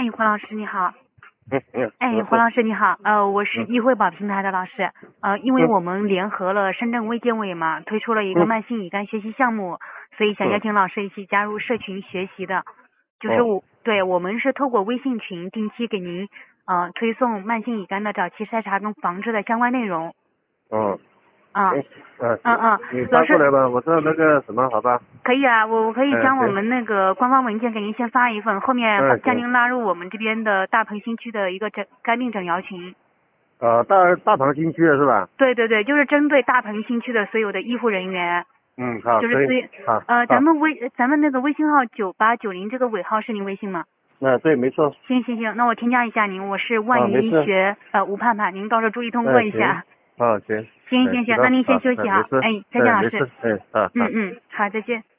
哎，黄老师你好。哎，黄我是老师你好。我是易惠宝平台的老师。因为嗯我们联合了深圳卫健委嘛，推出了一个嗯慢性乙肝学习项目，所以想邀嗯请老师一起加入社群学习的。就是哦我们是透过微信群定期给您推送慢性乙肝的早期筛查跟防治的相关内容。 哦， 啊、 行行， 嗯嗯， 你老师发过来吧，我知道那个什么，好吧？ 可以啊，我可以将我行， 们那个官方文件给您先发一份，后面将行， 您拉入我们这边的大棚新区的一个肝病诊疗群。 大鹏新区的是吧？ 对对对，就是针对大棚新区的所有的医护人员， 好，可以， 就是好， 咱好， 们那个微信号9890这个尾号是您微信吗？ 对，没错， 行，那我添加一下您，我是万没事， 云医学吴盼盼，您到时候注意通过一行， 下。 行， 行， 知道， 那您先休息没好， 事， 哎，再见老师。 没事，好。 好，再见。